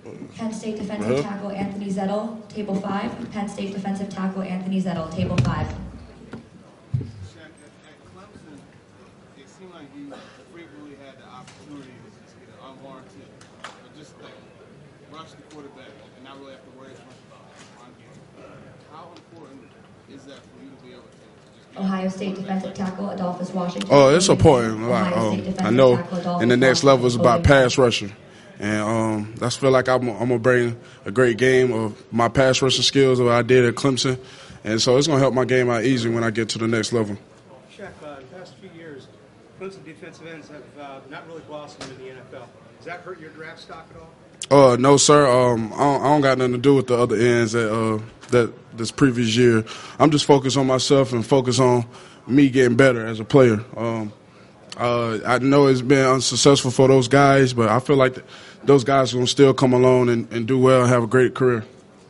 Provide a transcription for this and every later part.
Penn State defensive tackle Anthony Zettel, table 5. Penn State defensive tackle Anthony Zettel, table 5. Shaq, at Clemson, it seemed like you frequently had the opportunity to just get an unwarranted, or just like rush the quarterback and not really have to worry as much about the run game. How important is that for you to be able to just get Ohio State defensive tackle Adolphus Washington. Oh, it's important. Ohio State I defensive know tackle Adolphus in the next level is about Washington. pass rushing. And I feel like I'm going to bring a great game of my pass rushing skills that I did at Clemson. And so it's going to help my game out easy when I get to the next level. Shaq, in the past few years, Clemson defensive ends have not really blossomed in the NFL. Does that hurt your draft stock at all? No, sir. I don't got nothing to do with the other ends that this previous year. I'm just focused on myself and focused on me getting better as a player. I know it's been unsuccessful for those guys, but I feel like those guys are going to still come along and do well and have a great career.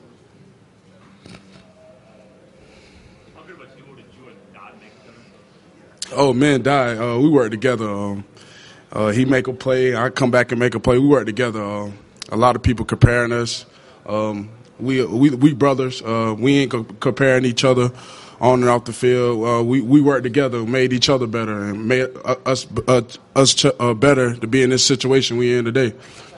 How good of a duo did you and Dodd make together? Oh, man, Dodd, we work together. He make a play, I come back and make a play. We work together. A lot of people comparing us. We brothers. We ain't comparing each other on and off the field. We work together, made each other better, and made us better to be in this situation we in today.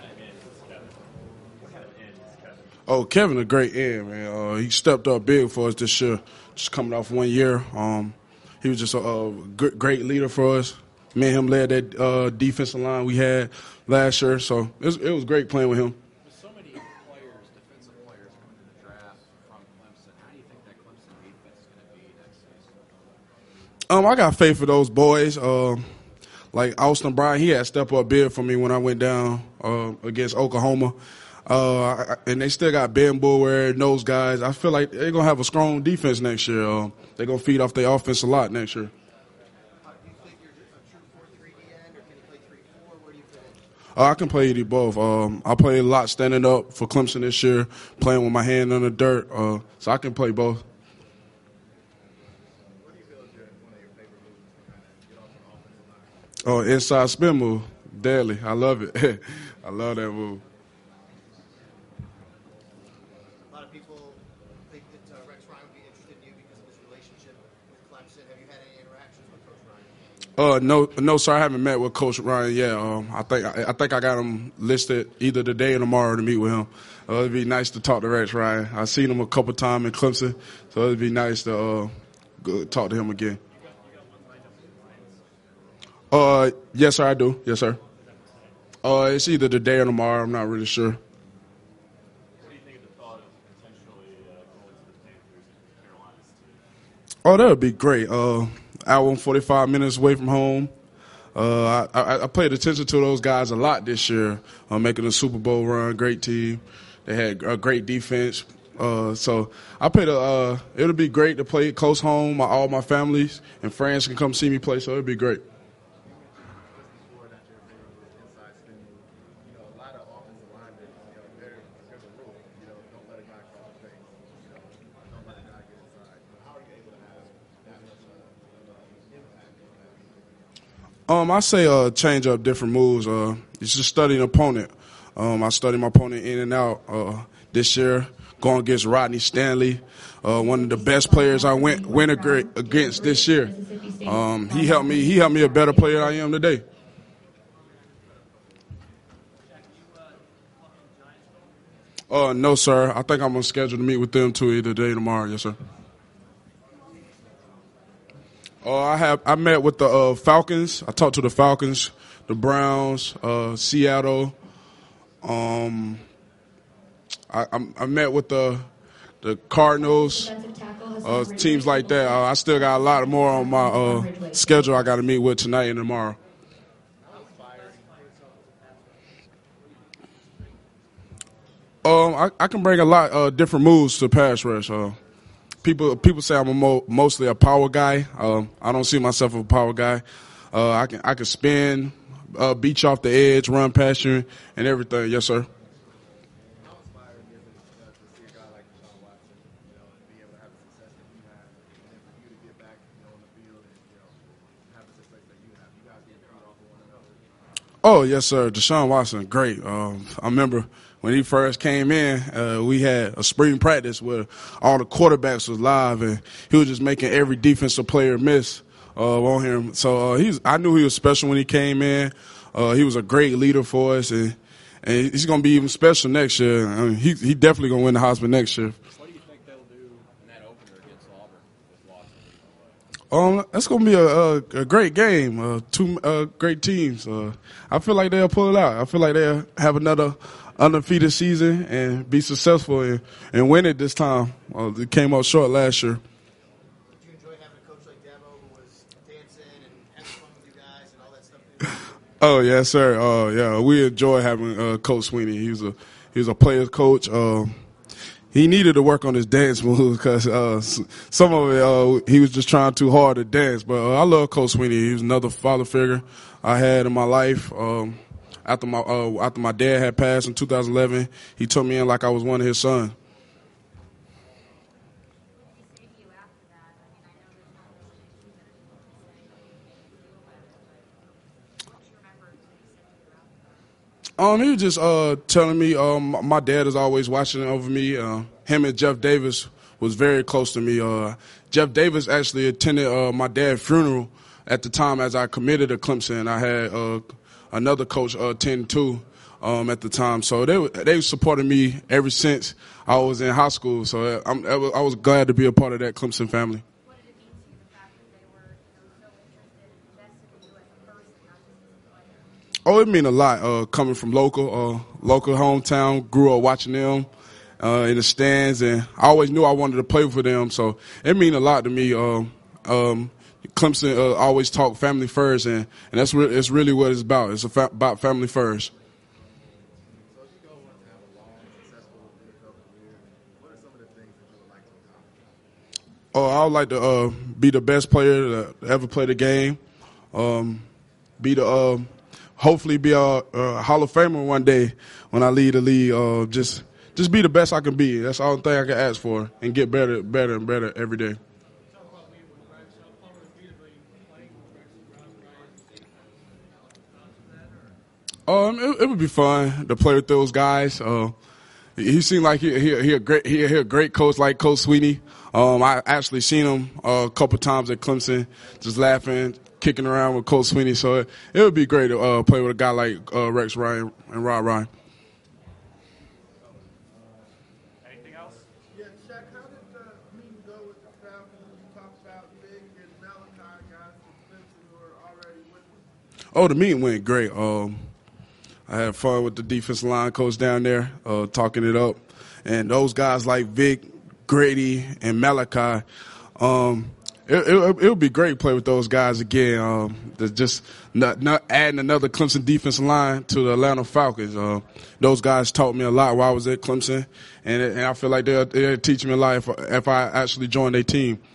Oh, Kevin, a great end, man. He stepped up big for us this year, just coming off 1 year. He was just a great leader for us. Me and him led that defensive line we had last year, so it was great playing with him. With so many players, defensive players coming to the draft from Clemson, how do you think that Clemson defense is going to be next season? I got faith for those boys. Like Austin Bryant, he had step up big for me when I went down against Oklahoma. And they still got Ben Boulware and those guys. I feel like they're going to have a strong defense next year. They're going to feed off their offense a lot next year. Do you think you're a true 4-3 end, or can you play 3-4? Where do you fit in? I can play either both. I played a lot standing up for Clemson this year, playing with my hand on the dirt. So I can play both. What do you feel is one of your favorite moves to get off an offensive line? Inside spin move, deadly. I love it. I love that move. A lot of people think that Rex Ryan would be interested in you because of his relationship with Clemson. Have you had any interactions with Coach Ryan? No, sir. I haven't met with Coach Ryan yet. I think I got him listed either today or tomorrow to meet with him. It'd be nice to talk to Rex Ryan. I've seen him a couple times in Clemson, so it'd be nice to go talk to him again. Yes, sir. I do. Yes, sir. It's either today or tomorrow. I'm not really sure. What do you think of the thought of potentially going to the Panthers and Carolina's team? Oh, that would be great. Hour and 45 minutes away from home. I paid attention to those guys a lot this year, making a Super Bowl run. Great team. They had a great defense. So I paid it'll be great to play close home. All my families and friends can come see me play, so it'll be great. I say change up different moves. It's just studying opponent. I studied my opponent in and out this year, going against Rodney Stanley, one of the best players I went against this year. He helped me a better player than I am today. No, sir. I think I'm on schedule to meet with them too either today or tomorrow. Yes, sir. I met with the Falcons. I talked to the Falcons, the Browns, Seattle. I met with the Cardinals, teams like that. I still got a lot more on my schedule I got to meet with tonight and tomorrow. I can bring a lot of different moves to pass rush. People say I'm mostly a power guy. I don't see myself as a power guy. I can spin, beat you off the edge, run past you, and everything. Yes, sir. How inspiring is it to see a guy like Deshaun Watson, and be able to have the success that you have, and then for you to get back, on the field and have the success that you have? You guys get feed off of one Oh, yes, sir. Deshaun Watson, great. I remember when he first came in, we had a spring practice where all the quarterbacks was live, and he was just making every defensive player miss on him. So I knew he was special when he came in. He was a great leader for us, and he's going to be even special next year. I mean, he definitely going to win the Heisman next year. What do you think they'll do in that opener against Auburn with Watson leading the way? That's going to be a great game. Two great teams. I feel like they'll pull it out. I feel like they'll have another undefeated season and be successful and win it this time. They came up short last year. Did you enjoy having a coach like Dabo who was dancing and having fun with you guys and all that stuff? Oh, yes, sir. Yeah, we enjoy having Coach Sweeney. He was a player's coach. He needed to work on his dance moves because some of it he was just trying too hard to dance. But I love Coach Sweeney. He was another father figure I had in my life. After my dad had passed in 2011, he took me in like I was one of his sons. He was just telling me my dad is always watching over me. Him and Jeff Davis was very close to me. Jeff Davis actually attended my dad's funeral at the time as I committed to Clemson. I had another coach attend too at the time. So they supported me ever since I was in high school. So I was glad to be a part of that Clemson family. What did it mean to you, the fact that they were so interested and invested in you as a person, not just as a player? Oh, it mean a lot. Coming from local hometown, grew up watching them in the stands, and I always knew I wanted to play for them. So it mean a lot to me. Clemson always talk family first, and it's really what it's about. It's about family first. So if you go on to have a long, successful NFL career, what are some of the things that you would like to accomplish? Oh, I would like to be the best player to ever play the game. Hopefully be a Hall of Famer one day when I lead the league. Just be the best I can be. That's the only thing I can ask for, and get better and better every day. It would be fun to play with those guys. He seemed like he a great coach like Coach Sweeney. I actually seen him a couple times at Clemson, just laughing, kicking around with Coach Sweeney. So it would be great to play with a guy like Rex Ryan and Rod Ryan. Anything else? Yeah, Shaq, how did the meeting go with the Falcons when you talked about Vic and Malachi, guys from Clemson who are already with them? Oh, the meeting went great. I had fun with the defensive line coach down there, talking it up. And those guys like Vic, Grady, and Malachi, it would be great to play with those guys again. Just not adding another Clemson defensive line to the Atlanta Falcons. Those guys taught me a lot while I was at Clemson, and I feel like they'll teach me a lot if I actually join their team.